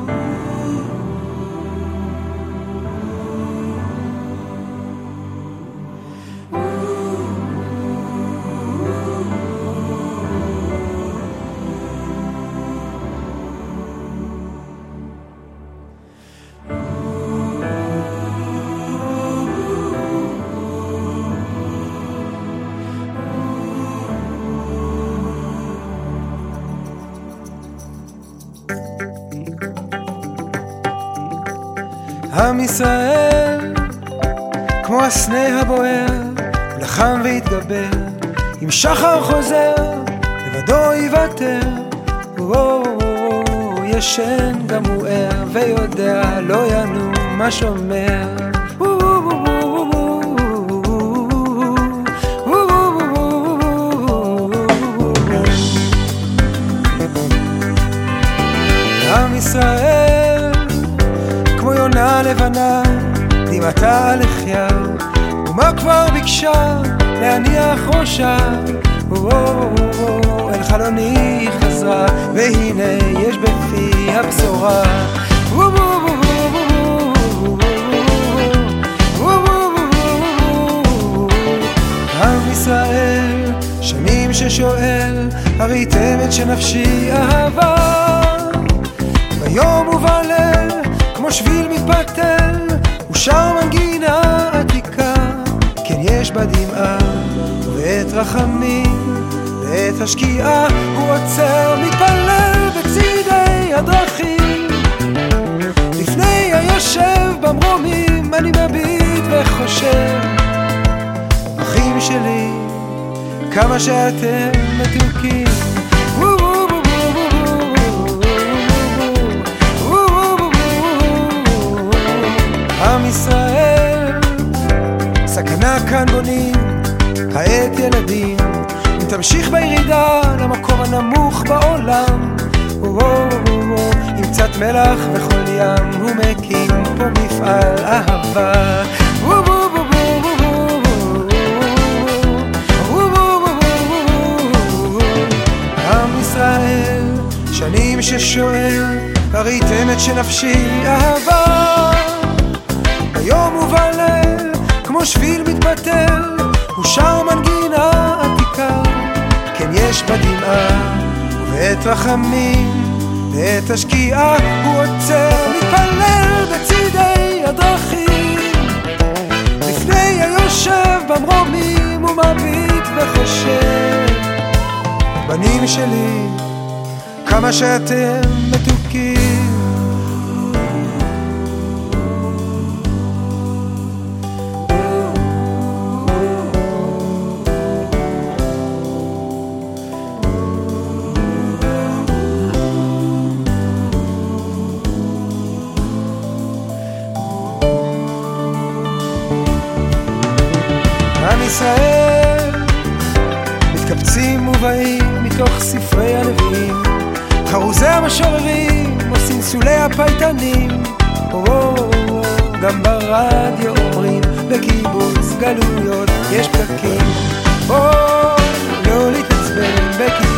עם ישראל כמו הסנה הבוער, לחם והתגבר, עם שחר חוזר לבדו יוותר. ישן גם הוא ער ויודע לא ינום מה שומר. עם ישראל כמו יונה לבנה, דמעתה לחיה, ומה כבר ביקשה להניח ראשה. אל חלוני חזרה, והנה יש בפי הבשורה. עם ישראל שנים ששואל, הריתם את שנפשי אהבה, ביום ובליל כמו שביל מתפתל, ושר מנגינה עתיקה, כן יש בה דמעה ואת רחמים ואת השקיעה. הוא עוצר מתפלל בצידי הדרכים, לפני היושב במרומים אני מביט וחושב, אחים שלי כמה שאתם מתוקים. עם ישראל סכנה כאן בונים העת ילדים, אם תמשיך בירידה למקום הנמוך בעולם. עם קצת מלח וכל ים הוא מקים פה מפעל אהבה. עם ישראל שנים ששואל, הריתם את שנפשי אהבה, ביום ובליל כמו שביל מתבטל, הוא שר מנגינה עתיקה, כן יש בה דמעה ואת רחמים ואת השקיעה. הוא עוצר מתפלל בצידי הדרכים, לפני היושב במרומים הוא מביט וחושב, בנים שלי כמה שאתם מתוקים. עם ישראל מתקבצים ובאים מתוך ספרי הנביאים, חרוזי המשוררים עושים סולי הפייטנים. גם ברדיו אומרים בקיבוץ גלויות יש פקקים, לא להתעצבן בקיבוץ